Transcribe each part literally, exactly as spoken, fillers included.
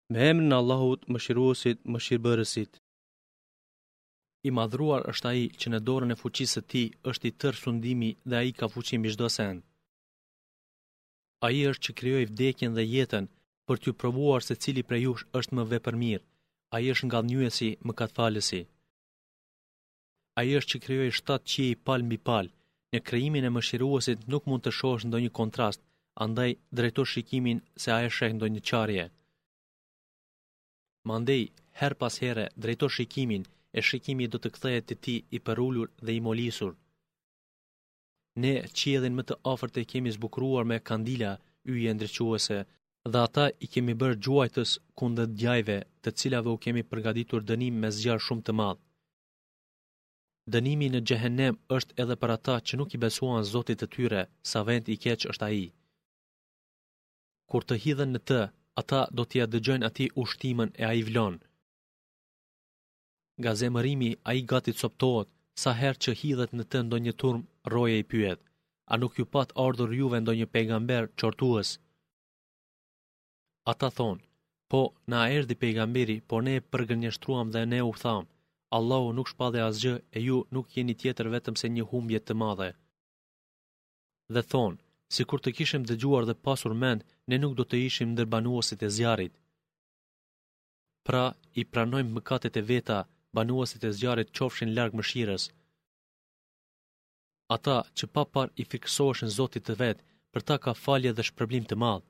Me emrin e Allahut, Mëshiruesit, Mëshirbërësit. I madhruar është ai që në dorën e fuqisë së tij është i tërë sundimi dhe ai ka fuqi mbi çdo send. Ai është që krijoi vdekjen dhe jetën për t'ju provuar se cili prej jush është më vepërmirë. Ai është ngallënyesi, mëkatfalësi. Ai është që krijoi shtatë qiej palë mbi palë. Në krijimin e Mëshiruesit nuk mund të shohësh ndonjë kontrast, andaj drejto shikimin se a e sheh ndonjë qarje. Mandej, her pas here, drejto shikimin, e shikimi do të kthehet te ti i përulur dhe i molisur. Ne qiellin më të afërt e kemi zbukuruar me kandila, yje ndriçuese, dhe ata i kemi bërë gjuajtës kundër djajve, të cilave u kemi përgatitur dënim me zjarr shumë të madh. Dënimi në Xhehenem është edhe për ata që nuk i besuan Zotit të tyre, sa vend i keq është ai. Kur të hidhen në të, ata do t'ia dëgjojnë atij ushtimën e ai vlon. Nga zemërimi ai gati coptohet, sa herë që hidhet në të ndonjë turm, roje i pyet: a nuk ju pat ardhur juve ndonjë pejgamber qortues? Ata thonë: po, na erdhi pejgamberi, por ne e përgënjeshtruam dhe ne u tham: Allahu nuk shpallë asgjë e ju nuk jeni tjetër vetëm se një humbje të madhe. Dhe thonë: si kur të kishim dëgjuar dhe pasur mend, ne nuk do të ishim ndër banuesit e zjarrit. Pra, i pranojmë mëkatet e veta, banuesit e zjarrit qofshin larg mëshirës. Ata që pa par i frikësoheshin Zotit të vet, për ta ka falje dhe shpërblim të madh.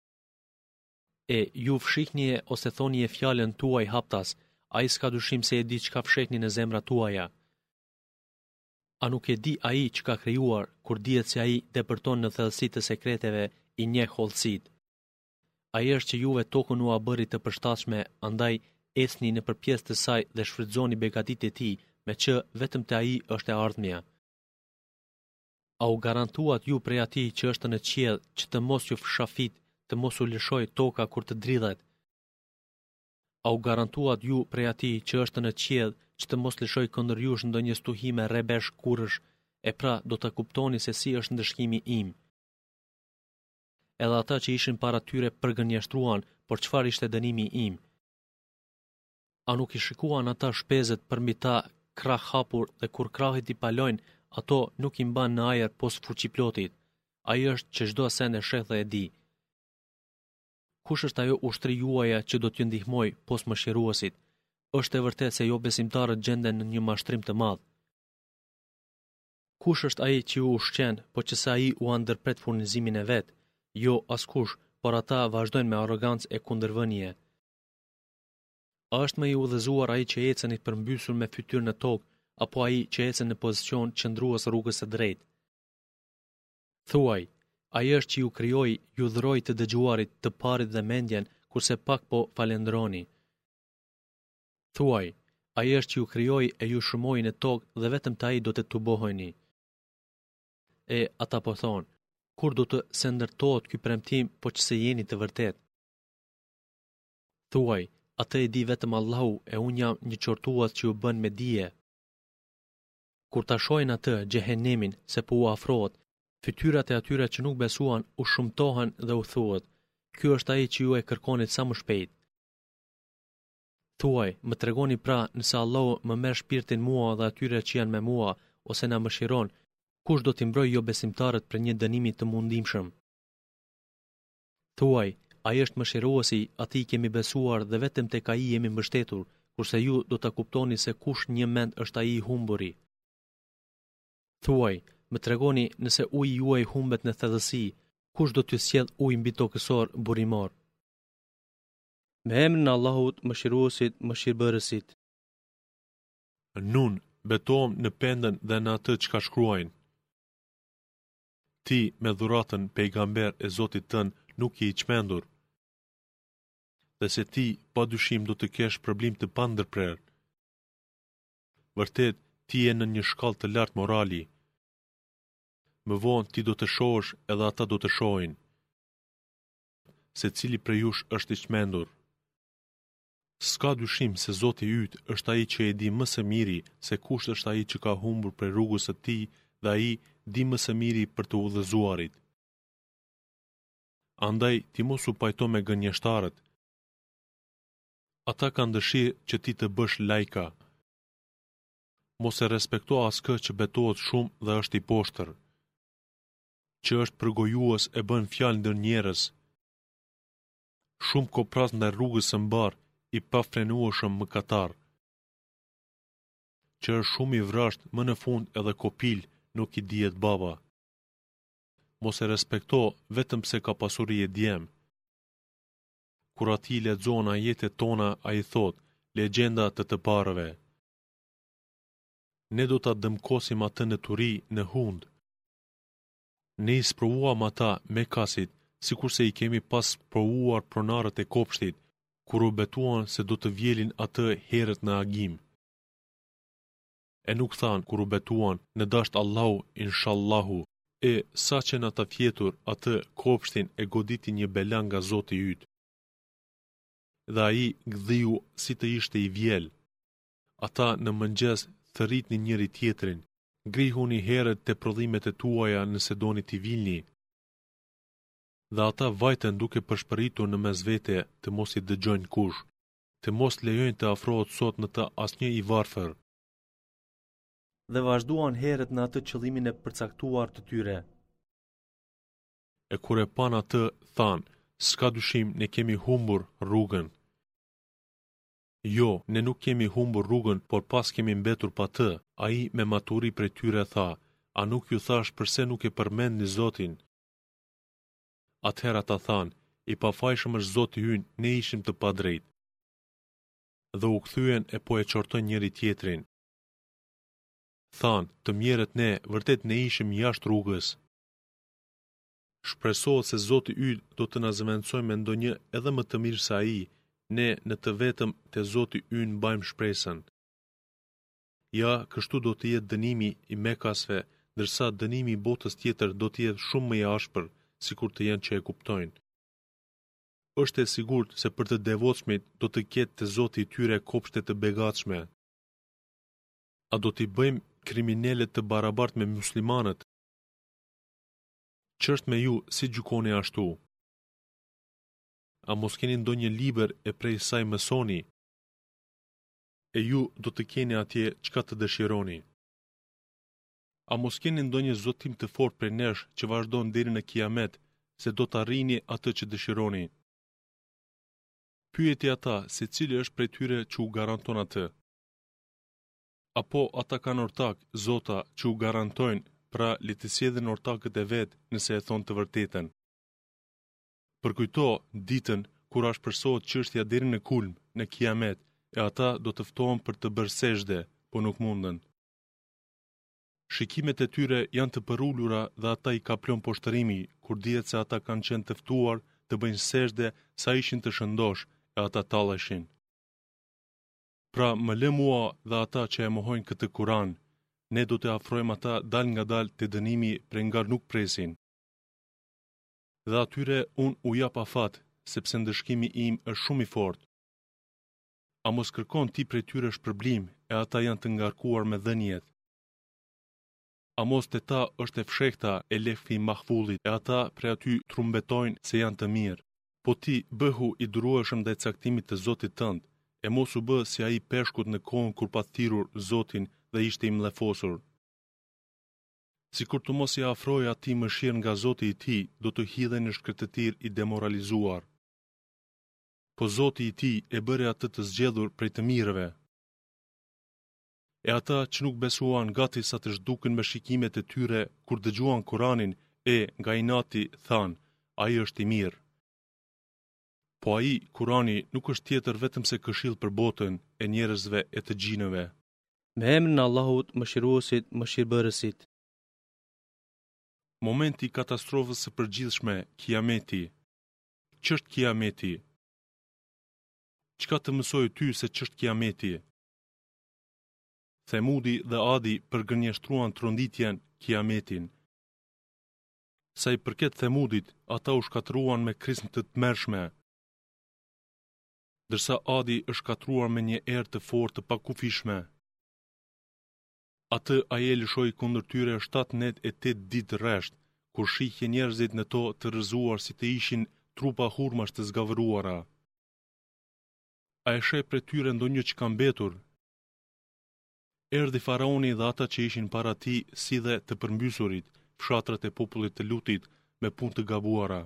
E ju fshihnie ose thonje fjalën tuaj haptas, ai s'ka dyshim se e di çka fshehni në zemrat tuaja. A nuk e di ai që ka krijuar, kur dihet se ai depërton në thellësitë të sekreteve, i njeh hollësitë. Ai është që juve tokën u a bëri të përshtatshme, andaj ecni në përpjesë të saj dhe shfrytëzoni begatitë e tij, me që vetëm te ai është e ardhmja. A u garantuat ju prej atij që është në qiell që të mos ju fshafit, të mos u lëshoj toka kur të dridhet? A u garantuat ju prej atij që është në qiell që të mos lëshoj kundër jush ndonjë stuhi me rrebesh kurrësh, e pra do të kuptoni se si është ndëshkimi im. Edhe ata që ishin para tyre përgënjeshtruan, por çfarë ishte dënimi im? A nuk i shikuan ata shpezet përmbi ta krah hapur dhe kur krahit i palojnë, ato nuk i mban në ajër pos fuqiplotit. Ai është që çdo send e sheh dhe e di. Kush është ajo ushtri juaja që do t'ju ndihmoj pos Mëshiruesit? Është e vërtetë se jo besimtarët gjenden në një mashtrim të madh. Kush është ai që u ushqen, po që sa ai u ndërpret furnizimin e vet? Jo askush, por ata vazhdojnë me arrogancë e kundërvënie. A është më i udhëzuar ai që ecën i përmbysur me fytyrë në tokë, apo ai që ecën në pozicion qëndrues rrugës së drejtë? Thuaj, ai është që ju krijoi, ju dhuroi të dëgjuarit, të parit dhe mendjen, kurse pak po falendroni. Thuaj, ai është që ju krijoi e ju shërmoi në tokë dhe vetëm te ai do të tuboheni. E ata po thonë: kur do të se ndërtohet ky premtim, po që se jeni të vërtet? Thuaj, atë e di vetëm Allahu, e unë jam një qortues që ju bën me dije. Kur ta shohin atë Xhehenemin se po u afrohet, fytyrat e atyre që nuk besuan u shumtohen dhe u thuhet: ky është ai që ju e kërkonit sa më shpejt. Thuaj, më tregoni pra, nëse Allahu më merr shpirtin mua dhe atyre që janë me mua, ose na mëshiron, kush do t'i mbrojë jo besimtarët për një dënimi të mundimshëm? Thuaj, ai është mëshiruesi, atij kemi besuar dhe vetëm tek ai jemi mbështetur, kurse ju do ta kuptoni se kush një mend është ai i humburi. Thuaj, më tregoni, nëse uji juaj humbet në thellësi, kush do t'ju sjell ujë mbi tokësor burimor? Me emrin e Allahut, Mëshiruesit, Mëshirbërësit. Nun, betohem në pendën dhe në atë që ka shkruajnë. Ti, me dhuratën pejgamber e Zotit tën, nuk je i çmendur. Dhe se ti, pa dyshim do të kesh problem të pandërprer. Vërtet, ti je në një shkallë të lartë morali. Më vonë ti do të shohësh edhe ata do të shohin. Se cili prej jush është i çmendur. S'ka dyshim se Zoti yt është ai që e di më së miri se kush është ai që ka humbur prej rrugës së tij dhe ai di më së miri për të udhëzuarit. Andaj ti mos u pajto me gënjeshtarët. Ata kanë dëshirë që ti të bësh lajka. Mos e respekto askë që betohet shumë dhe është i poshtër, që është përgojues e bën fjalë ndër njerëz. Shumë kopras ndaj rrugës së mbar, i pafrenueshëm mëkatar, që është shumë i vrasht, më në fund edhe kopil nuk i dihet baba. Mos e respekto vetëm pse ka pasuri e djem. Kur ati lexon ajetet tona, ai thot, legjenda të të parëve. Ne do ta dëmkosim atë në turi, në hund. Ne i sprovuam ata me kasit, sikurse i kemi pas provuar pronarët e kopshtit, kur u betuan se do të vjelin atë herët në agim. E nuk than kur u betuan në dasht Allahu, inshallahu, e sa që në ta fjetur atë kopshtin e goditi një bela nga Zoti yt. Dhe ai gdhiu si të ishte i vjel. Ata në mëngjes thërritni njëri tjetrin, grihuni herët te prodhimet e tuaja nëse doni t'i vilni. Dhe ata vajten duke përshpëritur në mes vete të mos i dëgjojnë kush, të mos lejojnë të afrohet sot në të asnjë i varfër. Dhe vazhduan herët në atë qëllimin e përcaktuar të tyre. E kur e pan atë, than, s'ka dyshim ne kemi humbur rrugën. Jo, ne nuk kemi humbur rrugën, por pas kemi mbetur pa të. Ai me maturi prej tyre tha, a nuk ju thash përse nuk e përmendni Zotin? Atëherë ata than, i pafajshëm është Zoti ynë, ne ishim të padrejt. Dhe u kthyen e po e qortojnë njëri tjetrin. Than, të mjerët ne, vërtet ne ishim jashtë rrugës. Shpresohet se Zoti yt do të na zëvendësojë me ndonjë edhe më të mirë se ai, ne në të vetëm te Zoti ynë mbajmë shpresën. Ja, kështu do të jetë dënimi i Mekasve, ndërsa dënimi i botës tjetër do të jetë shumë më i ashpër, sikur të jenë që e kuptojnë. Është e sigurt se për të devotshmit do të ketë te Zoti i tyre kopshte të begatshme. A do t'i bëjmë kriminalët të barabartë me muslimanët? Ç'është me ju, si gjykoni ashtu? A mos keni ndonjë libër e prej saj mësoni? E ju do të keni atje çka të dëshironi. A mos keni ndonjë zotim të fortë prej nesh që vazhdon deri në kiamet, se do të arrini atë që dëshironi? Pyeti ata se cili është prej tyre që u garanton atë. Apo ata kanë ortak, zota, që u garantojnë, pra le të sjellin ortakët e vet nëse e thon të vërtetën. Përkujto ditën kur ashpërsohet çështja deri në kulm, në kiamet, e ata do të ftohen për të bërë sejdë, po nuk mundën. Shikimet e tyre janë të përulura dhe ata i kaplon poshtërimi, kur dihet se ata kanë qenë të ftuar të bëjnë sejdë sa ishin të shëndosh, e ata talleshin. Pra më lë mua dhe ata që e mohojnë këtë Kur'an, ne do të afrojmë ata dal nga dal të dënimi prej nga nuk presin. Dhe atyre unë u jap afat, sepse ndëshkimi im është shumë i fortë. A mos kërkon ti prej tyre shpërblim, e ata janë të ngarkuar me dhënjet. A mos te ta është e fshehta e lehfi i mahfullit, e ata prej aty trumbetojnë se janë të mirë. Po ti bëhu i durueshëm ndaj caktimit të Zotit tënd, e mos u bë si ai peshkut në kohën kur pa thirrur Zotin dhe ishte i mllefosur. Sikur të mos i afroj atij mëshirë nga Zoti i tij, do të hidhej në shkretëtir i demoralizuar. Po Zoti i tij e bëri atë të zgjedhur prej të mirëve. E ata që nuk besuan gati sa të zhduken me shikimet e tyre kur dëgjuan Kur'anin, e nga inati than, ai është i mirë. Po ai, Kur'ani, nuk është tjetër vetëm se këshill për botën e njerëzve e të gjinëve. Me emrin e Allahut, Mëshiruesit, Mëshirbërësit. Momenti i katastrofës së përgjithshme, kiameti. Ç'është kiameti? Çka të mësoj ty se ç'është kiameti? Themudi dhe Adi përgënjeshtruan tronditjen, kiametin. Sa i përket Themudit, ata u shkatruan me krizmë të tmerrshme, ndërsa Adi është shkatruar me një erë të fortë të pakufishme. Atë ai e lëshoi kundër tyre shtatë net e tetë ditë rresht, kur shihje njerëzit në to të rrëzuar si të ishin trupa hurmash të zgavëruara. A e sheh për tyre ndonjë që ka mbetur? Erdhi faraoni dhe ata që ishin para tij, si dhe të përmbysurit, fshatrat e popullit të Lutit me punë të gabuara.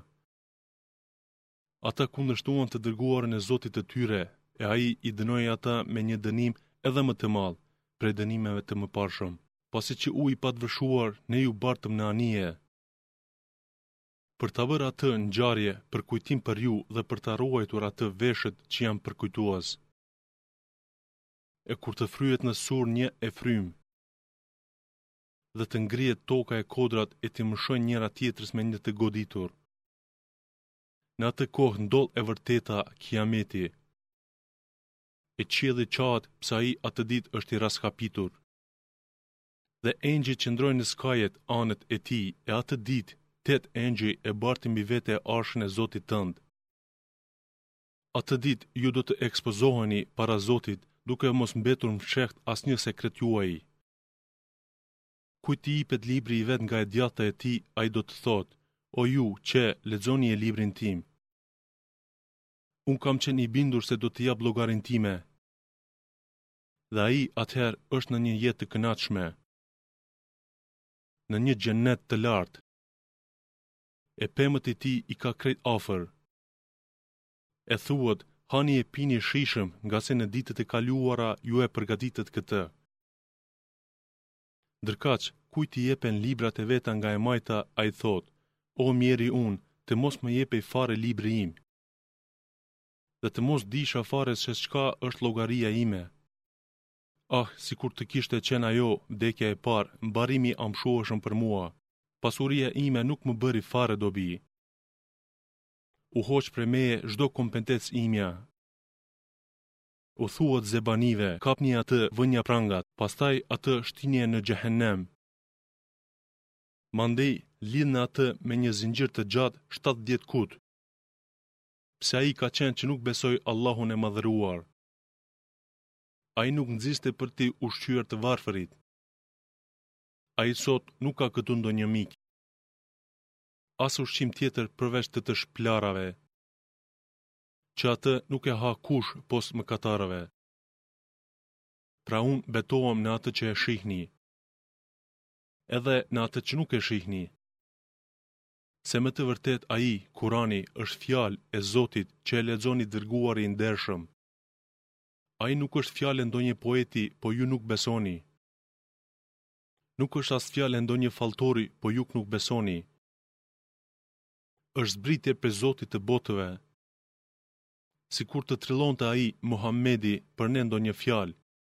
Ata kundërshtuan të dërguarin e Zotit të tyre, e ai i dënoi ata me një dënim edhe më të madh, prej dënimeve të mëparshëm. Pasi që u i patvëshuar, ne ju bartëm në anije. Për ta bërë atë ngjarje për kujtim për ju dhe për ta ruajtur atë veshët që janë përkujtues. E kur të fryhet në sur një e frym, dhe të ngrihet toka e kodrat e të mëshojnë njëra tjetrës me një të goditur. Në atë kohë ndodh e vërteta kiameti. E qielli qahet pse ai atë ditë është i raskapitur. Dhe engjëjt që ndrojnë në skajet anët e tij, e atë ditë tet engjëj e bartin mbi vete arshën e Zotit tënd. Atë ditë ju do të ekspozoheni para Zotit, duke mos mbetur në fshehtë asnjë sekret juaj. Kujt i jepet libri i vet nga e djatha e tij, ai do të thotë: O ju që lexoni e librin tim. Un kam qenë i bindur se do të jap llogarin time. Dhe ai atëherë është në një jetë të kënaqshme, në një xhenet të lartë. E pemët e tij i ka krejt afër. E thuhet: hani e pini shishëm, nga se në ditët e kaluara ju e përgatitet këtë. Ndërkaq, kujt i jepen librat e veta nga e majta, ai thot: O mjeri unë, të mos më jepej fare libri im, dhe të mos disha fare se çka është llogaria ime. Ah, sikur të kishte qenë ajo vdekja e parë, mbarimi amshueshëm për mua, pasuria ime nuk më bëri fare dobi. U hoq prej meje çdo kompetencë imja. U thuat zebanive, kapni atë, vënja prangat, pastaj atë shtinje në xhehenem. Mandej lidhni atë me një zinxhir të gjatë shtatëdhjetë kut. Pse ai ka qenë që nuk besoi Allahun e madhëruar. Ai nuk nxiste për ti ushqyer të varfërit. Ai sot nuk ka këtu ndonjë mik. As ushqim tjetër përveç të të shplarave, që atë nuk e ha kush pos mëkatarëve. Pra unë betohem në atë që e shihni, edhe në atë që nuk e shihni. Se me të vërtet ai, Kurani, është fjalë e Zotit që e lexoni dërguari i ndershëm. Ai nuk është fjalë ndonjë poeti, po ju nuk besoni. Nuk është as fjalë ndonjë falltori, po ju nuk besoni. Është zbritje për Zotit të botëve. Si kur të trillonte ai, Muhamedi, për ne ndonjë fjalë,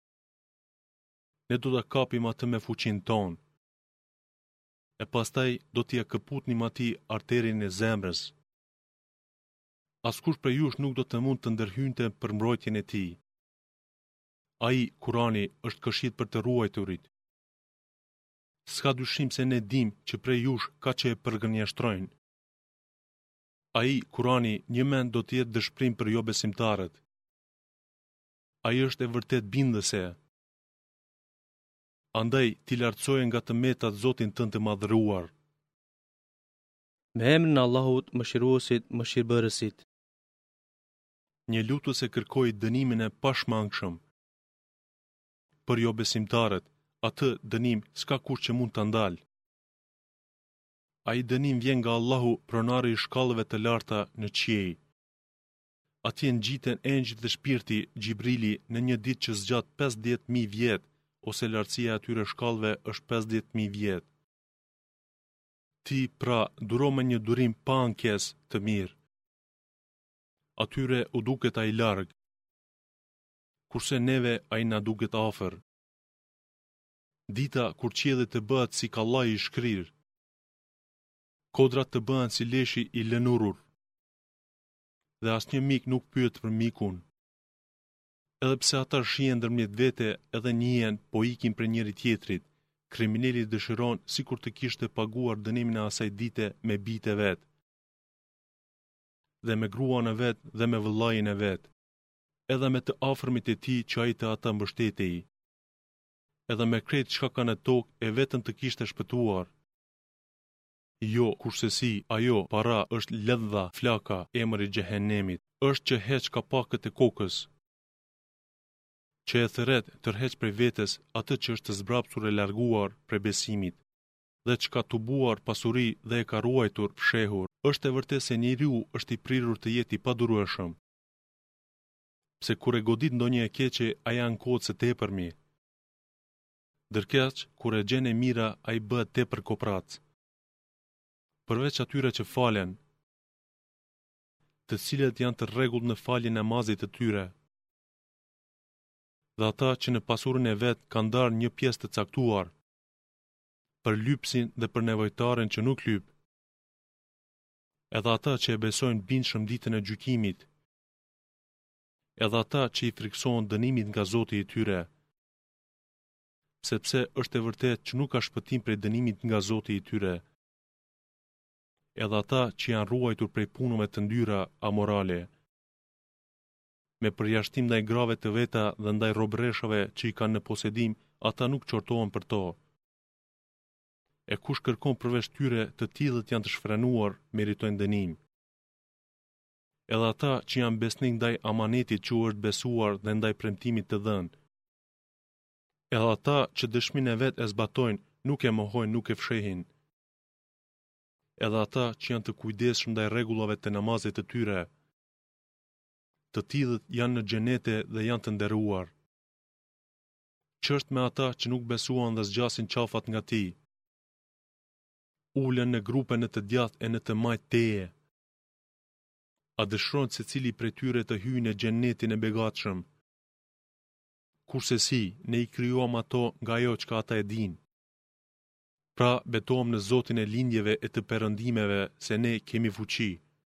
ne do ta kapim atë me fuqinë tonë. E pastaj do t'ia këputnim atij arterin e zemrës. Askush prej jush nuk do të mund të ndërhynte për mbrojtjen e tij. Ai, Kurani, është këshill për të ruajturit. S'ka dyshim se ne dim që prej jush ka që e përgënjeshtrojnë. Ai, Kurani, një mend do të jetë dëshpërim për jo besimtarët. Ai është e vërtet bindëse. Andaj ti lartësoje nga të metat Zotin tënd të madhëruar. Me emrin e Allahut, mëshiruesit, mëshirbërësit. Një lutës e kërkoi dënimin e pashmangshëm. Për jo besimtarët, atë dënim s'ka kush që mund ta ndalë. Ai dënim vjen nga Allahu, pronari i shkallëve të larta në qiej. Atje ngjiten engjëjt dhe shpirti Xhibrili në një ditë që zgjat pesëdhjetë mijë vjet, ose lartësia e atyre shkallëve është pesëdhjetë mijë vjet. Ti pra duro me një durim pa ankesë të mirë. Atyre u duket ai larg, kurse neve ai na duket afër. Dita kur qielli të bëhet si kallaj i shkrir, kodrat të bëhen si leshi i lënurur, dhe asnjë mik nuk pyet për mikun. Edhe pse ata shihen ndërmjet vete edhe njihen, po ikin për njëri tjetrit, kriminali dëshiron sikur të kishte paguar dënimin e asaj dite me bijtë e vet, dhe me gruan e vet dhe me vëllain e vet, edhe me të afërmit e tij që ai të ata mbështetej, edhe me krejt çka ka në tokë e vetëm të kishte shpëtuar. Jo, kurse si, ajo para është ledha flaka, emri i xhehenemit, është që heq kapakët e kokës. që e thëret tërheq prej vetes atë që është zbrapsur e larguar prej besimit, dhe që ka tubuar pasuri dhe e ka ruajtur fshehur. Është e vërtetë se njeriu është i prirur të jetë i padurueshëm. Pse kur e godit ndonjë e keqe, ai ankohet së tepërmi. Ndërkaq, kur e gjen e mira, ai bëhet tepër koprac. Përveç atyre që falen, të cilët janë të rregullt në faljen e namazit të tyre, dhe ata që në pasurin e vet kanë ndarë një pjesë të caktuar për lypsin dhe për nevojtaren që nuk lyp, edhe ata që e besojnë bindshëm ditën e gjykimit, edhe ata që i friksohen dënimit nga Zoti i tyre, sepse është e vërtet që nuk ka shpëtim prej dënimit nga Zoti i tyre, edhe ata që janë ruajtur prej punëve të ndyra amorale, me përjashtim ndaj grave të veta dhe ndaj robreshave që i kanë në posedim, ata nuk qortohen për to. E kush kërkon përveç tyre, të tillët janë të shfrenuar, meritojnë dënim. Edhe ata që janë besnik ndaj amanetit që u është besuar dhe ndaj premtimit të dhënë. Edhe ata që dëshminë e vet e zbatojnë, nuk e mohojnë, nuk e fshehin. Edhe ata që janë të kujdesshëm ndaj rregullave të namazit të tyre, të tillët janë në xhenete dhe janë të nderuar. Ç'është me ata që nuk besuan dhe zgjasin qafat nga ti? Ulen në grupe në të djathtë e në të majtë teje. A dëshiron secili prej tyre të hyjë në xhenetin e begatshëm? Kurse si, ne i krijuam ato nga ajo çka ata e dinë. Pra, betohem në Zotin e lindjeve e të perëndimeve se ne kemi fuqi.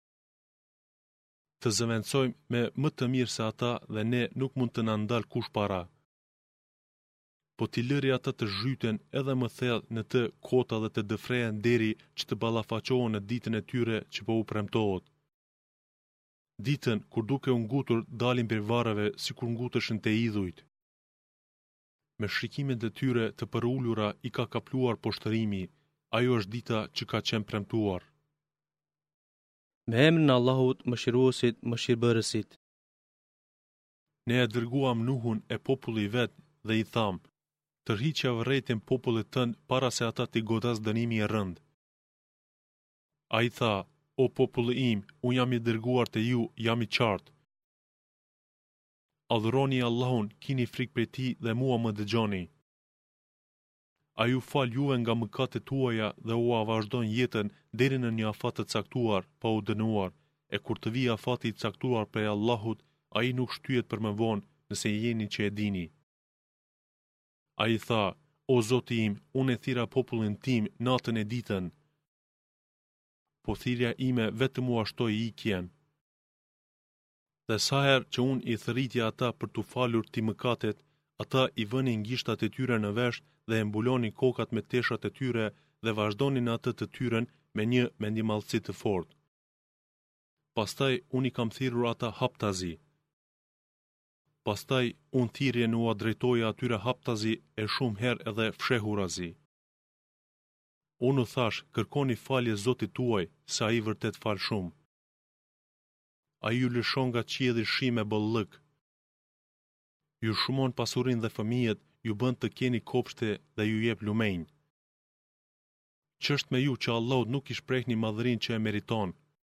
Të zëvendësojmë me më të mirë se ata dhe ne nuk mund të na ndal kush para. Po t'i lëri ata të zhyten edhe më thellë në të kota dhe të dëfrejen deri që të ballafaqohen në ditën e tyre që po u premtohet. Ditën kur duke u ngutur dalin prej varreve sikur nguteshin te idhujt. Me shrikimet e tyre të përulura i ka kapluar poshtërimi, ajo është dita që ka qenë premtuar. Me emrin e Allahut, Mëshiruesit, Mëshirbërësit. Ne e dërguam Nuhun e populli vet dhe i tham: tërhiqja vërejtin popullit tënd para se ata t'i godas dënimi i rënd. Ai tha: o populli im, unë jam i dërguar te ju, jam i qartë. Adhuroni Allahun, kini frikë prej tij dhe mua më dëgjoni. Ai u fal juve nga mëkatet tuaja dhe u vazhdon jetën deri në një afat të caktuar, pa u dënuar, e kur të vijë afati i caktuar prej Allahut, ai nuk shtyhet për më vonë, nëse jeni që e dini. Ai tha: o Zoti im, unë e thira popullin tim natën e ditën. Po thirrja ime vetëm u ashtoi ikjen. Dhe sa herë që unë i thërritja ata për t'u falur ti mëkatet, ata i vënin gishtat e tyre në vesh dhe e mbulonin kokat me teshat e tyre dhe vazhdonin atë të tyren me një mendimallësi të fortë. Pastaj unë i kam thirrur ata haptazi. Pastaj unë thirrjen u drejtoja atyre haptazi e shumë herë edhe fshehurazi. Unë u thash: kërkoni falje Zotit tuaj, se ai vërtet fal shumë. Ai ju lëshon nga qielli shi me bollëk. Ju shumon pasurinë dhe fëmijët, ju bën të keni kopshte dhe ju jep lumenj. Ç'është me ju që Allahu nuk i shprehni madhërinë që e meriton?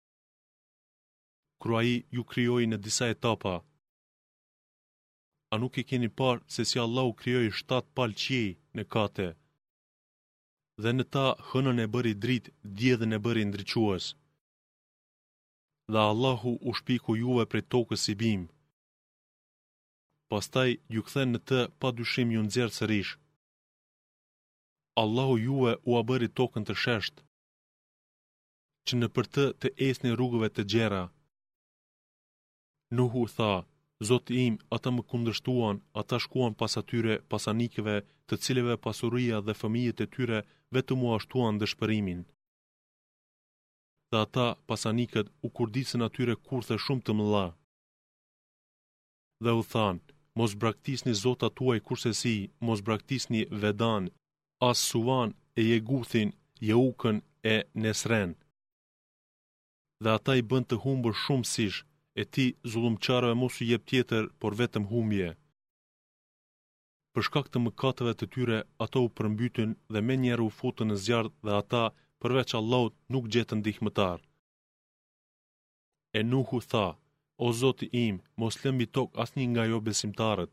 Kur ai ju krijoi në disa etapa, a nuk i keni parë se si Allahu krijoi shtatë palë qiej në kate? Dhe në ta hënën e bëri dritë, diellin e bëri ndriçues. Dhe Allahu u shpiku juve prej tokës si bim. Pastaj ju kthen në të pa dyshim ju nxjerr sërish. Allahu juve u a bëri tokën të sheshtë, që në për të të esni rrugëve të gjera. Nuhu tha: Zoti im, ata më kundërshtuan, ata shkuan pas atyre pasanikëve, të cilëve pasuria dhe fëmijët e tyre vetëm u ashtuan dëshpërimin. Dhe ata pasanikët u kurdisën atyre kurthe shumë të mëdha. Dhe u than: mos braktisni zotat tuaj kurse si, mos braktisni Vedan, as Suvan e Jeguthin, Jeukën e Nesren. Dhe ata i bën të humbur shumë sish, e ti zullumqarëve mos u jep tjetër, por vetëm humbje. për shkak të mëkateve të tyre, ato u përmbytyn dhe menjëherë u futën në zjarr dhe ata, përveç Allahut, nuk gjetën ndihmëtar. E Nuhu tha: O Zoti im, mos lë mbi tokë asnjë nga jo besimtarët.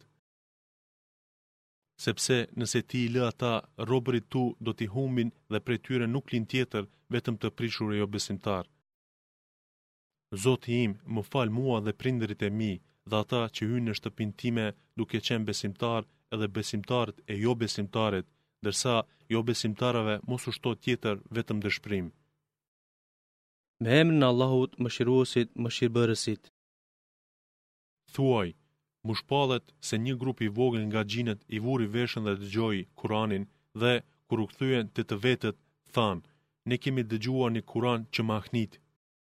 Sepse nëse ti i lë ata, robërit tu do t'i humbin dhe prej tyre nuk lind tjetër vetëm të prishur e jo besimtar. Zoti im, më fal mua dhe prindërit e mi dhe ata që hynë në shtëpinë time duke qenë besimtar edhe besimtarët e jo besimtarët, ndërsa jo besimtarëve mos u shto tjetër vetëm dëshpërim. Me emrin e Allahut, Mëshiruesit, Mëshirbërësit. Thuaj, mu shpallet se një grup i vogël nga xhinët i vuri veshën dhe dëgjoi Kur'anin dhe kur u kthyen te të vetët, than: Ne kemi dëgjuar një Kur'an që mahnit,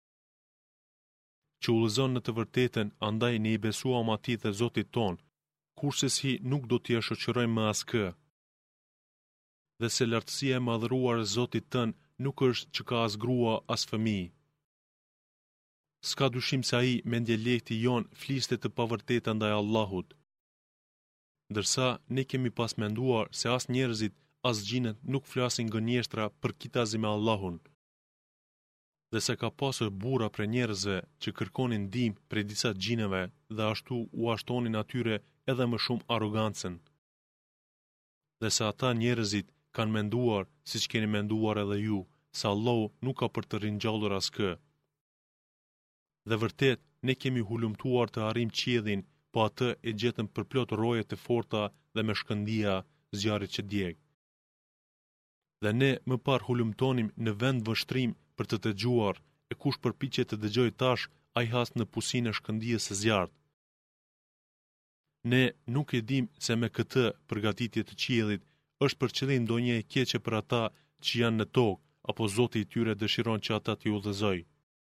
që u lëzon në të vërtetën, andaj ne i besuam atij dhe Zotit ton, kurse si nuk do t'i shoqërojmë më askë. Dhe se lartësia e madhëruar e Zotit tën nuk është që ka as grua as fëmijë. S'ka dyshim se ai mendje lehti jon fliste të pavërteta ndaj Allahut. Ndërsa ne kemi pas menduar se as njerëzit as gjinët nuk flasin gënjeshtra për kitazi me Allahun. Dhe se ka pasur burra për njerëzve që kërkonin ndihmë prej disa gjinëve dhe ashtu u ashtonin atyre edhe më shumë arrogancën. Dhe se ata njerëzit kanë menduar, siç keni menduar edhe ju, se Allahu nuk ka për të ringjallur askë. Dhe vërtet, ne kemi hulumtuar të arrim qiellin, po atë e gjetëm përplot roje të forta dhe me shkëndija zjarrit që djeg. Dhe ne më parë hulumtonim në vend vështrim për të dëgjuar, e kush përpiqet të dëgjojë tash, ai has në pusinë e shkëndijës së zjarrit. Ne nuk e dim se me këtë përgatitje të qiellit është për qëllim ndonjë e keqe për ata që janë në tokë, apo Zoti i tyre dëshiron që ata t'i udhëzojë.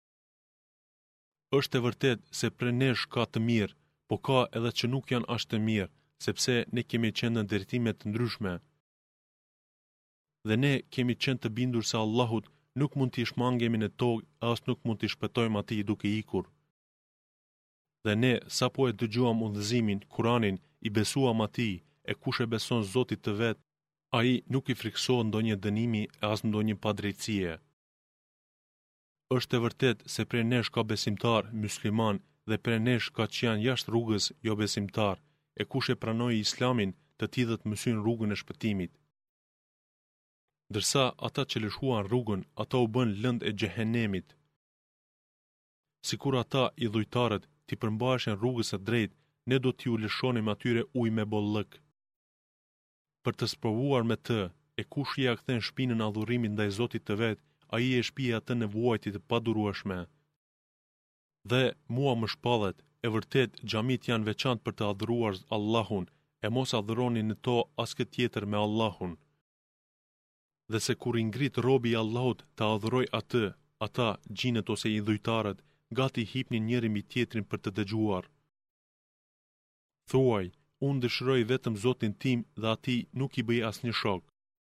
Është e vërtet se prej nesh ka të mirë, po ka edhe që nuk janë as të mirë, sepse ne kemi qenë në drejtime të ndryshme. Dhe ne kemi qenë të bindur se Allahut nuk mund t'i shmangemi në tokë, as nuk mund t'i shpëtojmë atij duke ikur. Dhe ne, sa po e dëgjuam udhëzimin, Kur'anin, i besuam atij, e kush e beson Zotit të vet, ai nuk i friksohet ndonjë dënimi e as ndonjë padrejtësie. Është e vërtet se prej nesh ka besimtar, musliman, dhe prej nesh ka që janë jashtë rrugës jo besimtar, e kush e pranoi Islamin, të tillët mësojnë rrugën e shpëtimit. Ndërsa ata që lëshuan rrugën, ata u bën lëndë e xhehenemit. Sikur ata i dhujtarët t'i përmbaheshin rrugës së drejtë, ne do t'ju lëshonim atyre ujë me bollëk. Për të sprovuar me të, e kush ia kthen shpinën adhurimit ndaj Zotit të vet, ai e shpije atë në vuajtje të padurueshme. Dhe mua më shpallet, e vërtet xhamit janë veçantë për të adhuruar Allahun, e mos adhuroni në to askë tjetër me Allahun. Dhe se kur i ngrit robi i Allahut të adhuroj atë, ata, gjinët ose i dhujtarët, gati hipnin njëri mbi tjetrin për të dëgjuar. Thuaj, unë dëshiroj vetëm Zotin tim dhe atij nuk i bëj asnjë shok.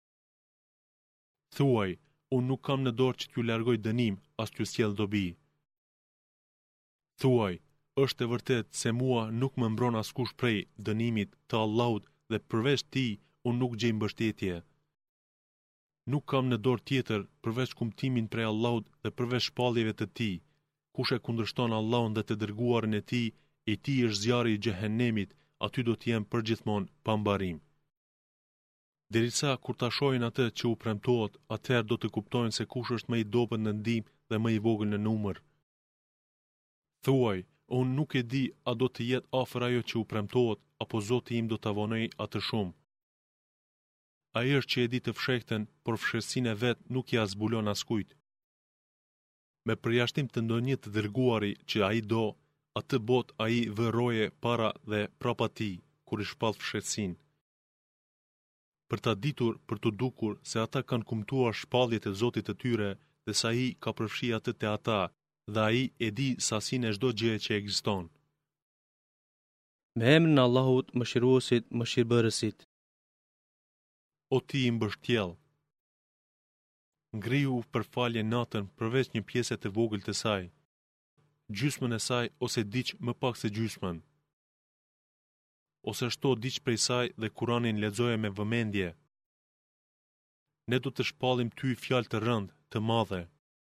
Thuaj, unë nuk kam në dorë që t'ju largoj dënim, as t'ju sjell dobi. Thuaj, është e vërtet se mua nuk më mbron askush prej dënimit të Allahut dhe përveç tij unë nuk gjej mbështetje. Nuk kam në dorë tjetër përveç kumtimin prej Allahut dhe përveç shpalljeve të tij. Kush e kundërshton Allahun dhe të dërguarin e tij, i tij është zjarri i xhehenemit, aty do të jem përgjithmonë pa mbarim. Derisa kur ta shohin atë që u premtohet, atëherë do të kuptojnë se kush është më i dobët në ndihmë dhe më i vogël në numër. Thuaj, unë nuk e di a do të jetë afër ajo që u premtohet, apo Zoti im do ta vonoj atë shumë. Ai është që e di të fshehtën, por fshehtësinë e vet nuk ja zbulon askujt. Me përjashtim të ndonjë të dërguari që ai do, atë bot ai vë roje para dhe prapa tij, kur i shpall fshehtësinë. Për ta ditur, për të dukur se ata kanë kumtuar shpalljet e Zotit të tyre dhe sa ai ka përfshi atë te ata, dhe ai e di sasinë e çdo gjëje që ekziston. Me emrin e Allahut, Mëshiruesit, Mëshirbërësit. O ti i mbështjell, ngrihu për falje natën përveç një pjesë të vogël të saj, gjysmën e saj ose diç më pak se gjysmën. ose shto diç prej saj dhe Kuranin lexoje me vëmendje. Ne do të shpallim ty fjalë të rënd, të madhe.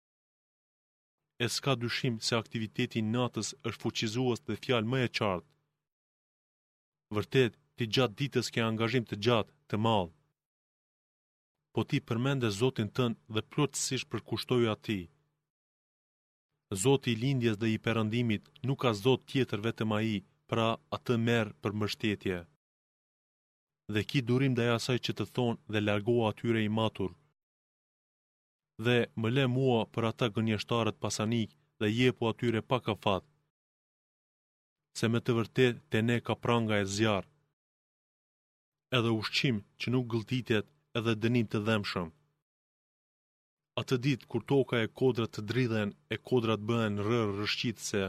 E s'ka dyshim se aktiviteti i natës është fuqizues dhe fjalë më e qartë. Vërtet, ti gjatë ditës ke angazhim të gjatë, të madh. Po ti përmende Zotin tënd dhe plotësisht përkushtoju atij. Zoti i lindjes dhe i perëndimit nuk ka Zot tjetër vetëm ai, pra atë merr për mbështetje. Dhe ki durim ndaj asaj që të thonë dhe largohu atyre i matur. Dhe më le mua për ata gënjeshtarët pasanik dhe jepu atyre pa kafat. Se me të vërtet te ne ka pranga e zjarr. Edhe ushqim që nuk gëlltitet edhe dënim të dhemshëm. Atë ditë kur toka e kodrat të dridhen e kodrat bëhen rrë rëshqitëse.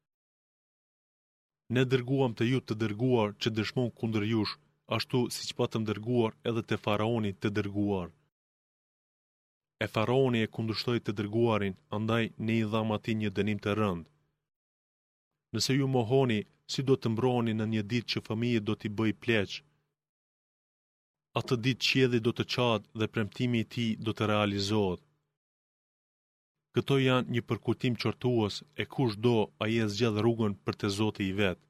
Ne dërguam të ju të dërguar që dëshmon kundër jush, ashtu si që patëm dërguar edhe të faraoni të dërguar. E faraoni e kundërshtoi të dërguarin, andaj ne i dham atij një dënim të rënd. Nëse ju mohoni, si do të mbroheni në një ditë që fëmijët do t'i bëj pleq? Atë ditë qielli do të qahet dhe premtimi i tij do të realizohet. Këto janë një përkutim qortues e kush do ai e zgjedh rrugën për te Zoti i vet.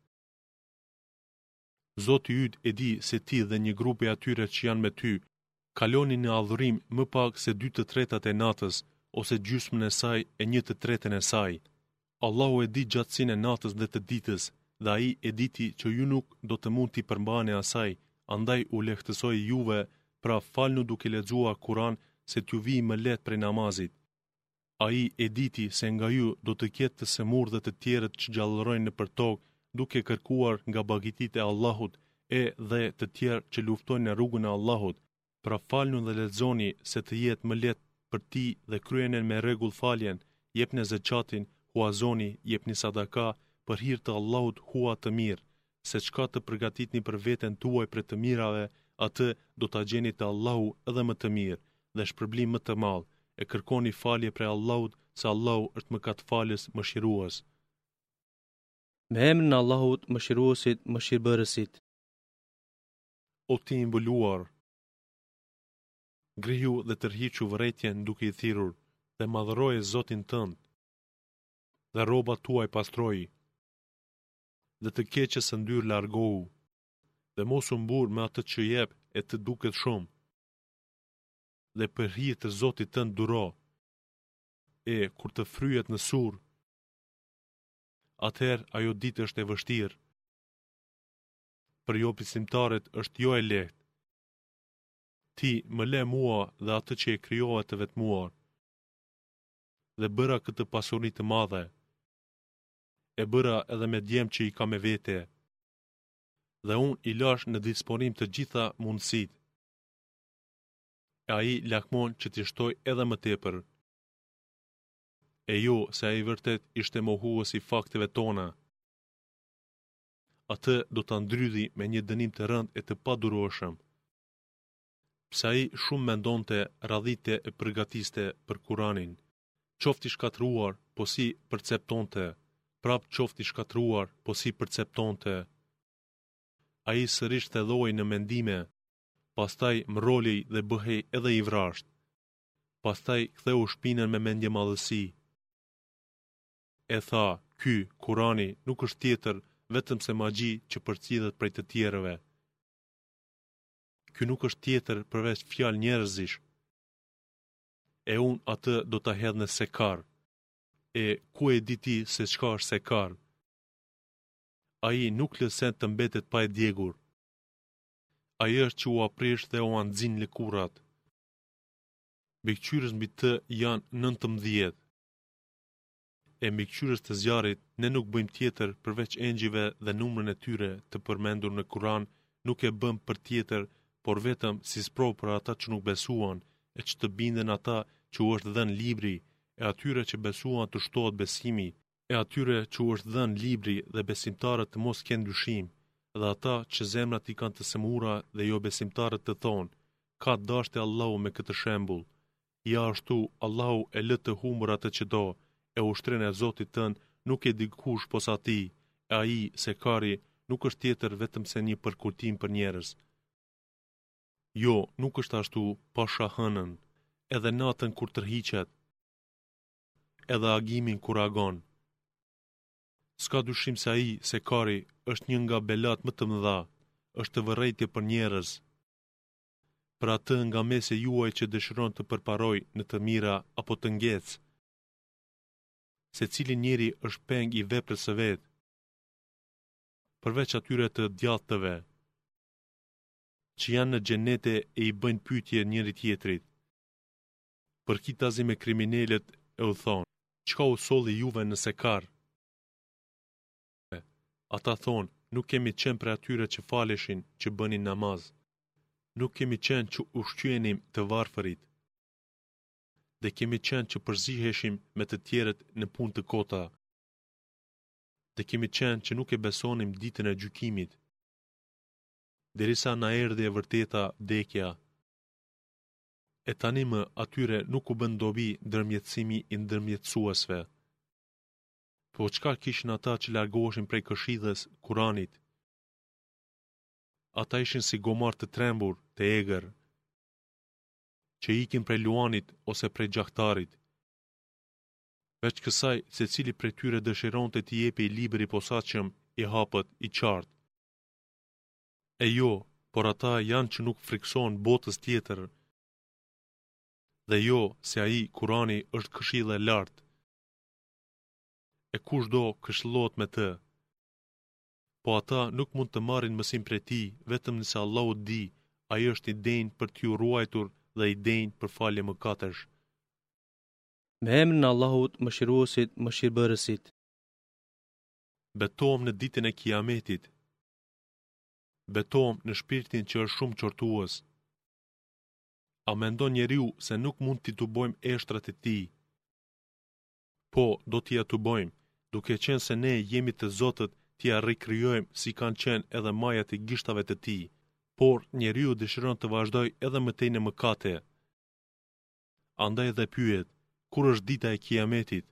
Zoti yt e di se ti dhe një grup e atyre që janë me ty kaloni në adhurim më pak se dy të tretat e natës ose gjysmën e saj e një të tretën e saj. Allahu e di gjatësinë e natës dhe të ditës, dhe ai e diti që ju nuk do të mund t'i përmbani asaj, andaj u lehtësoi juve, pra falnu duke lexuar Kur'an se t'ju vi më lehtë prej namazit. Ai e diti se nga ju do të ketë të semur dhe të tjerët që gjallërojnë në për tokë duke kërkuar nga bagëtitë e Allahut e dhe të tjerë që luftojnë në rrugën e Allahut. Pra falnu dhe lexoni se të jetë më lehtë për ti dhe kryeni me rregull faljen, jepni zakatin, huazoni, jepni sadaka, për hir të Allahut hua të mirë, se çka të përgatitni për veten tuaj për të mirave, atë do ta gjeni te Allahu edhe më të mirë dhe shpërblim më të madh. E kërkoni falje prej Allahut, se Allahu është mëkatfalës mëshirues. Me emrin e Allahut, mëshiruesit, mëshirbërësit. O ti i mbuluar, ngrihu dhe tërhiqu vërejtjen duke i thirrur, dhe madhëroje Zotin tënd, dhe rrobat tuaj pastroji, dhe të keqes së ndyr largohu, dhe mos u mbur me atë që jep e të duket shumë, dhe për hir të Zotit tënd duro, e kur të fryhet në surr, atëherë ajo ditë është e vështirë. Për jo besimtarët është jo e lehtë. Ti më le mua dhe atë që e krijova të vetmuar, dhe bëra këtë pasuri të madhe, e bëra edhe me djem që i ka me vete, dhe unë i lash në disponim të gjitha mundësit. E ai lakmon që t'i shtoj edhe më tepër. E jo se ai vërtet ishte mohues i fakteve tona. Atë do ta ndrydhi me një dënim të rënd e të padurueshëm. Pse ai shumë mendonte, radhite e përgatiste për Kuranin, qofti shkatruar, po si perceptonte, prap qofti shkatruar, po si perceptonte. Ai sërish thelloi në mendime, pastaj mroli dhe bëhej edhe i vrasht. Pastaj ktheu shpinën me mendje madhësi. E tha, ky, Kurani, nuk është tjetër vetëm se magji që përcjellët prej të tjerëve. Ky nuk është tjetër përveç fjalë njerëzish. E unë atë do ta hedh në sekar. E ku e di ti se çka është sekar? Ai nuk lësen të mbetet pa e djegur. Ai është që u aprish dhe u anxhin lëkurrat. Mbikëqyrës mbi të janë nëntëmbëdhjetë. E mbikëqyrës të zjarrit ne nuk bëjmë tjetër përveç engjive dhe numrin e tyre të përmendur në Kur'an nuk e bëm për tjetër, por vetëm si sprovë për ata që nuk besuan, e që të binden ata që u është dhënë libri, e atyre që besuan të shtohet besimi, e atyre që u është dhënë libri dhe besimtarët të mos kenë dyshim, dhe ata që zemrat i kanë të semura dhe jo besimtarët të thonë, ka dashte Allahu me këtë shembull. Ja ashtu, Allahu e lë të humbur atë që do, e ushtrin e Zotit tënd nuk e dikush posa ti, e ai, sekari, nuk është tjetër vetëm se një përkutim për njerëz. Jo, nuk është ashtu pasha hënën, edhe natën kur tërhiqet, edhe agimin kur agon. S'ka dyshim se ai, se kari, është një nga belat më të mëdha, është të vërejtje për njerëz. Për atë nga mese juaj që dëshiron të përparoj në të mira apo të ngec, se cili njeri është peng i veprës së vetë, përveç atyre të djallëtëve, që janë në xhenete e i bëjnë pyetje njëri tjetrit. Për kitazi me kriminalet e u thonë, çka u solli juve në sekar? Ata thonë, nuk kemi qenë për atyre që faleshin, që bënin namaz. Nuk kemi qenë që ushqyenim të varfërit. Dhe kemi qenë që përziheshim me të tjerët në punë të kota. Dhe kemi qenë që nuk e besonim ditën e gjykimit. Derisa na erdhi e vërteta vdekja. E tani më atyre nuk u bën dobi ndërmjetësimi i ndërmjetësuesve. Po çka kishin ata që largoheshin prej këshillës Kuranit? Ata ishin si gomar të trembur, të egër, që ikin prej luanit ose prej gjahtarit. Veç kësaj, se cili prej tyre dëshironte t'i jepi i libër i posaçëm, i hapët, i qartë. E jo, por ata janë që nuk frikson botës tjetër. Dhe jo, se ai, Kurani, është këshilla e lartë. E kushdo këshillohet me të. Po ata nuk mund të marrin mësim prej tij, vetëm nëse Allahu di, ai është i denjë për t'ju ruajtur dhe i denjë për falje mëkatesh. Me emrin e Allahut, Mëshiruesit, Mëshirbërësit. Betohem në ditën e Kiametit. Betohem në shpirtin që është shumë qortues. A mendon njeriu se nuk mund t'i tubojmë eshtrat e tij? Po, do t'ia tubojmë, duke qenë se ne jemi të Zotët, t'ia rikrijojmë si kanë qenë edhe majat e gishtave të tij. Por njeriu dëshiron të vazhdojë edhe më tej në mëkate. Andaj dhe pyet, kur është dita e Kiametit?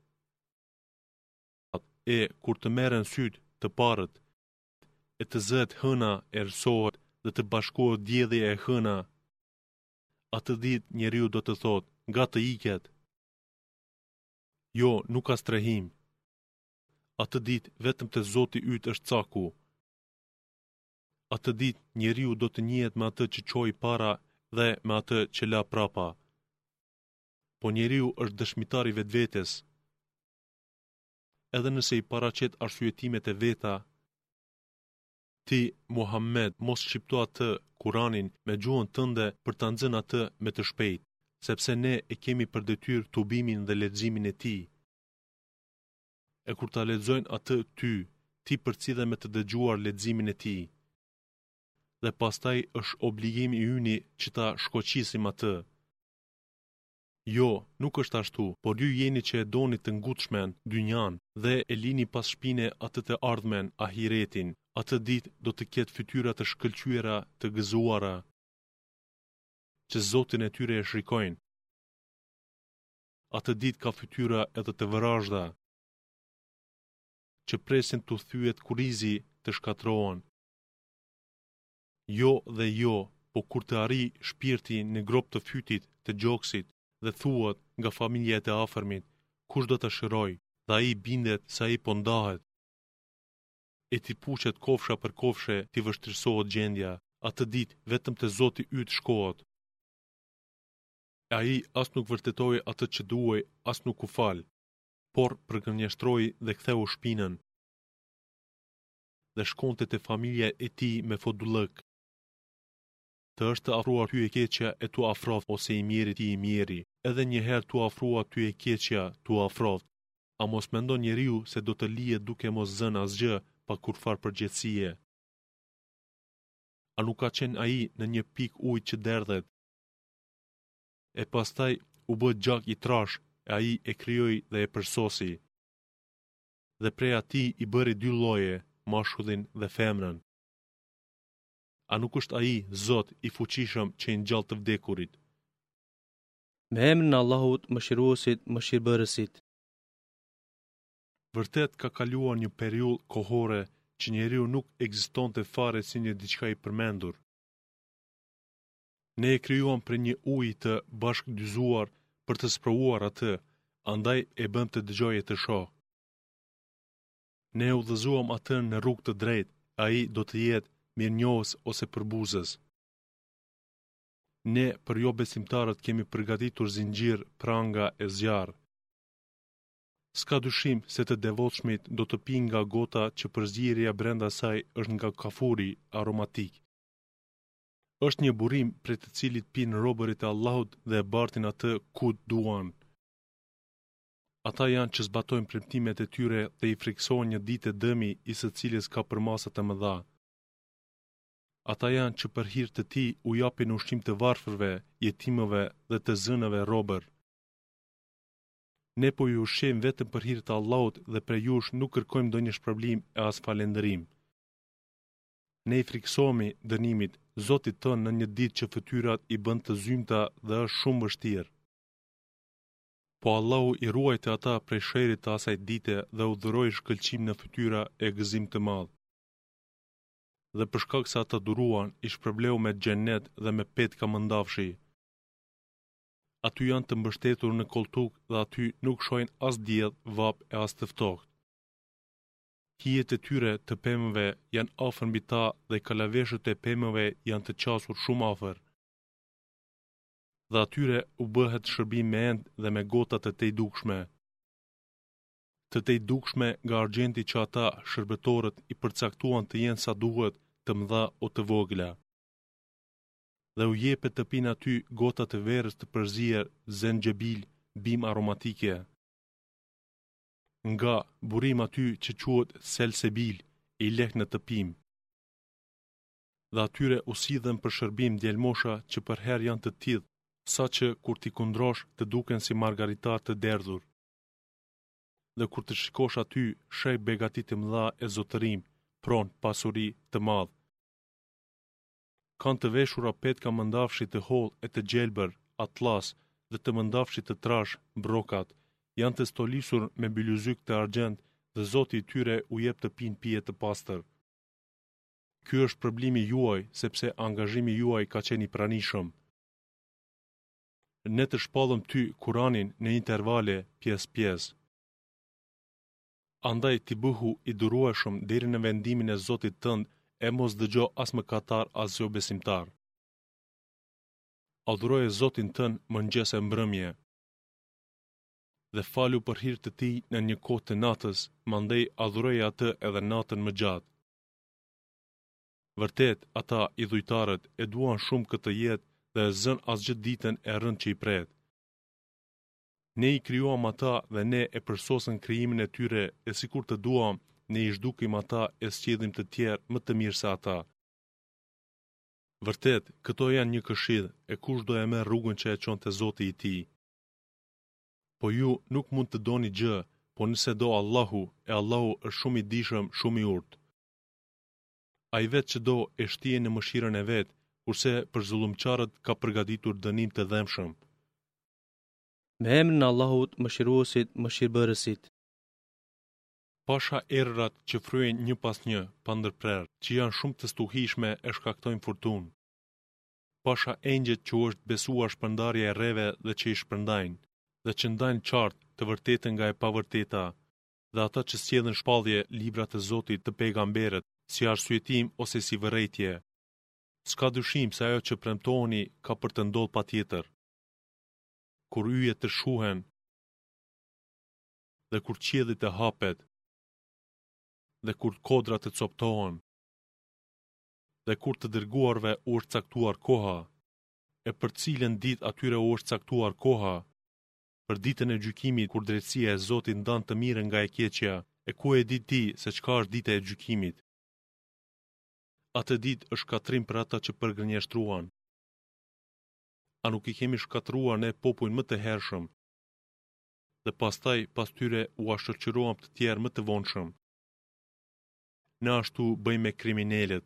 E kur të merren syt të parët, e të zëhet hëna e rësohet dhe të bashkohet dielli e hëna. Atë ditë njeriu do të thotë, nga të iket. Jo, nuk ka strehim. Atë ditë vetëm te Zoti yt është caku. Atë ditë njeriu do të njihet me atë që çoi para dhe me atë që la prapa. Po njeriu është dëshmitar i vetvetes. Edhe nëse i paraqet arsyetimet e veta, ti, Muhammed, mos shqipto atë Kuranin me gjuhën tënde për ta nxënë atë me të shpejt, sepse ne e kemi për detyrë tubimin dhe leximin e tij. E kur ta lexojnë atë ty, ti përcidhe me të dëgjuar leximin e tij. Dhe pastaj është obligimi yni që ta shkoqisim atë. Jo, nuk është ashtu, por ju jeni që e doni të ngutëshmen, dynjan, dhe e lini pas shpine atë të ardhmen, ahiretin. Atë ditë do të ketë fytyra të shkëlqyera, të gëzuara, që Zotin e tyre e shrikojnë. Atë ditë ka fytyra edhe të vërazhda, që presin të thyet kurizi të shkatrohen. Jo dhe jo, po kur të arri shpirti në grop të fytit të gjoksit dhe thuat nga familjet e afërmit, kush do të shëroj, dhe ai bindet se ai po ndahet. E ti puqet kofsha për kofshe, ti vështirësohet gjendja, atë ditë vetëm te Zoti yt shkohet. Ai as nuk vërtetoi atë që duhej, as nuk u fal, por përgënjeshtroi dhe ktheu shpinën. Dhe shkonte te familja e tij me fodullëk. Të është të afruar ty e keqja e tu afroft, ose i mjeri ti i mjeri, edhe njëherë tu afruar ty e keqja tu afroft. A mos mendon njeriu se do të lihet duke mos zënë asgjë, pa kur farë përgjithësie? A nuk ka qenë ai në një pik ujë që derdhet? E pastaj u bë gjak i trash, e ai e krijoi dhe e përsosi. Dhe prej atij i bëri dy lloje, mashkullin dhe femrën. A nuk është ai Zot i fuqishëm që i ngjall të vdekurit? Me emrin e Allahut, Mëshiruesit, Mëshirbërësit. Vërtet ka kaluar një periudhë kohore që njeriu nuk ekzistonte fare si një diçka i përmendur. Ne e krijuam për një ujë të bashkëdyzuar për të sprovuar atë, andaj e bëm të dëgjojë e të shohë. Ne e udhëzuam atë në rrugë të drejtë, ai do të jetë mirënjohës ose përbuzës. Ne për jo besimtarët kemi përgatitur zinxhir, pranga e zjarr. S'ka dyshim se të devotshmit do të pinë nga gota që përzierja brenda saj është nga kafuri aromatik. Është një burim prej të cilit pinë robërit e Allahut dhe e bartin atë ku duan. Ata janë që zbatojnë premtimet e tyre dhe i friksohen një ditë e dëmi i së cilës ka përmasa të mëdha. Ata janë që për hir të tij u japin ushqim të varfërve, jetimëve dhe të zënëve robër. Ne po ju ushqejmë vetëm për hir të Allahut dhe prej jush nuk kërkojmë ndonjë shpërblim e as falënderim. Ne i friksohemi dënimit Zotit tonë në një ditë që fytyrat i bën të zymta dhe është shumë vështirë. Po Allahu i ruajti ata prej sherrit të asaj dite dhe u dhuroi shkëlqim në fytyra e gëzim të madh. Dhe për shkak se ata duruan, i shpërbleu me xhenet dhe me petka mëndafshi. Aty janë të mbështetur në koltuk dhe aty nuk shohin as diell, vap e as të ftohtë. Hijet e tyre të pemëve janë afër mbi ta dhe kalaveshët e pemëve janë të qasur shumë afër. Dhe atyre u bëhet shërbim me endë dhe me gota të tejdukshme. Të tejdukshme nga argjenti që ata shërbëtorët i përcaktuan të jenë sa duhet, të mëdha o të vogla. Dhe u jepet të pinë aty gota të verës të përzier, zenxhebil, bim aromatike. Nga burim aty që quhet selsebil, i lehtë në të pimë. Dhe atyre u sidhen për shërbim djelmosha që për herë janë të tillë, sa që kur t'i kundrosh të duken si margaritar të derdhur. Dhe kur të shikosh aty, sheh begati të mëdha e zotërim, pron pasuri të madh. Kanë të veshura petka mëndafshi të hollë e të gjelbër, atlas dhe të mëndafshi të trash, brokat, janë të stolisur me byluzyk të argjend dhe Zoti i tyre u jep të pinë pije të pastër. Ky është problemi juaj, sepse angazhimi juaj ka qenë i pranishëm. Ne të shpallëm ty Kuranin në intervale pjesë-pjesë. Andaj ti bëhu i durueshëm deri në vendimin e Zotit tënd e mos dëgjo as mëkatar as jo besimtar. Adhuroje Zotin tënd mëngjes e mbrëmje. Dhe falu për hir të tij në një kohë të natës, mandej adhuroje atë edhe natën më gjatë. Vërtet, ata idhujtarët e duan shumë këtë jetë dhe e zën asgjë ditën e rënd që i pret. Ne i krijuam ata dhe ne e përsosën krijimin e tyre e sikur të duam, ne i zhdukim ata e zgjedhim të tjerë më të mirë se ata. Vërtet, këto janë një këshill e kush do e merr rrugën që e çon te Zoti i tij. Po ju nuk mund të doni gjë, po nëse do Allahu, e Allahu është shumë i dijshëm, shumë i urtë. Ai vetë që do e shtije në mëshirën e vet, kurse për zullumçarët ka përgatitur dënim të dhëmshëm. Me emrin e Allahut, mëshiruesit, mëshirbërësit. Pasha errat që fryejnë një pas një, pa ndërprer, që janë shumë të stuhishme e shkaktojnë furtunë. Pasha engjëjt që është besuar shpërndarja e rreve dhe që i shpërndajnë, dhe që ndajnë qartë të vërtetën nga e pavërteta, dhe ata që sjellin shpallje librat e Zotit të pejgamberët, si arsyetim ose si vërejtje. S'ka dyshim se ajo që premtoheni ka për të ndodhur patjetër. Kur yjet të shuhen dhe kur qielli të hapet dhe kur kodrat të coptohen dhe kur të dërguarve u është caktuar koha, e për cilën ditë atyre u është caktuar koha, për ditën e gjykimit kur drejtësia e Zotit ndan të mirën nga e keqja, e ku e di ti se çka është dita e gjykimit. Atë ditë është shkatrim për ata që përgënjeshtruan. A nuk i kemi shkatruar ne popujn më të hershëm, dhe pastaj pas tyre u ashtoqëruam të tjerë më të vonshëm. Ne ashtu bëjmë me kriminalët.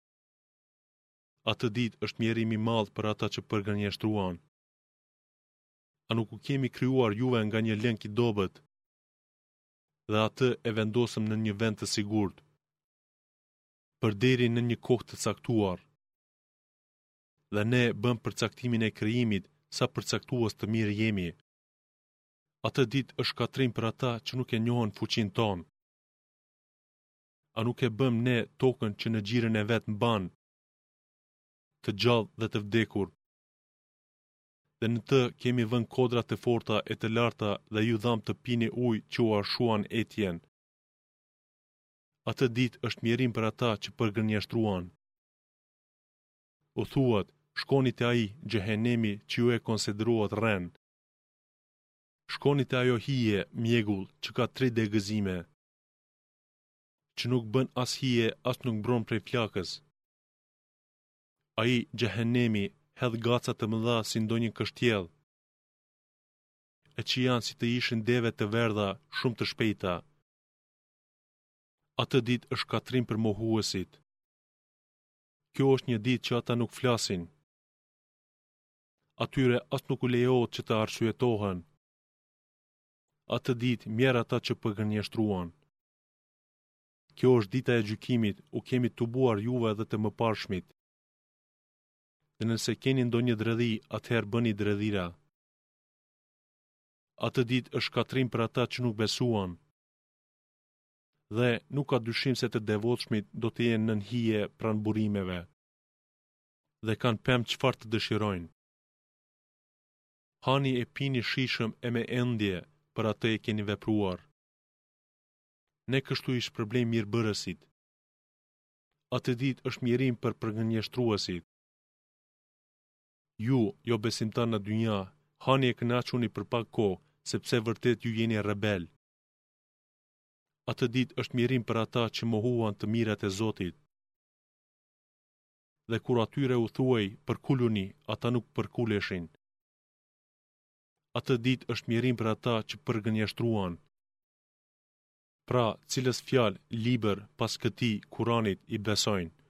Atë ditë është mjerimi i madh për ata që përgënjeshtruan. A nuk u kemi krijuar juve nga një lëng i dobët, dhe atë e vendosëm në një vend të sigurt. për deri në një kohë të caktuar. Dhe ne bëm përcaktimin e krijimit sa përcaktues të mirë jemi. Atë ditë është katrim për ata që nuk e njohën fuqinë tonë. A nuk e bëm ne tokën që në gjirën e vetë mban, të gjallë dhe të vdekur. Dhe në të kemi vënë kodrat të forta e të larta dhe ju dham të pini ujë që u arshuan etjen. Atë ditë është mjerim për ata që përgënjeshtruan. U thuat, shkoni te ai xhehenemi që ju e konsiderohet rren. Shkoni te ajo hije, mjegull, që ka tre degëzime, që nuk bën as hije, as nuk mbron prej flakës. Ai xhehenemi hedh gaca të mëdha si ndonjë kështjell, e që janë si të ishin deve të verdha shumë të shpejta. Atë ditë është katrim për mohuesit. Kjo është një ditë që ata nuk flasin. Atyre as nuk u lejohet që të arsyetohen. Atë ditë mjerë ata që përgënjeshtruan. Kjo është dita e gjykimit, u kemi tubuar juve dhe të mëparshmit. Dhe nëse keni ndonjë dredhi, atëherë bëni dredhira. Atë ditë është katrim për ata që nuk besuan. Dhe nuk ka dyshim se të devotshmit do të jenë nën hije pranë burimeve. Dhe kanë pemë çfarë të dëshirojnë. Hani e pini shishëm e me endje, për atë e keni vepruar. Ne kështu i shpërblejmë mirëbërësit. Atë ditë është mjerim për përgënjeshtruesit. Ju, jo besimtar në dynja, hani e kënaquni për pak kohë, sepse vërtet ju jeni rebel. Atë ditë është mjerim për ata që mohuan të mirat e Zotit. Dhe kur atyre u thuaj përkuluni, ata nuk përkuleshin. Atë ditë është mjerim për ata që përgënjeshtruan. Pra, cilës fjalë, libër, pas këtij Kuranit i besojnë.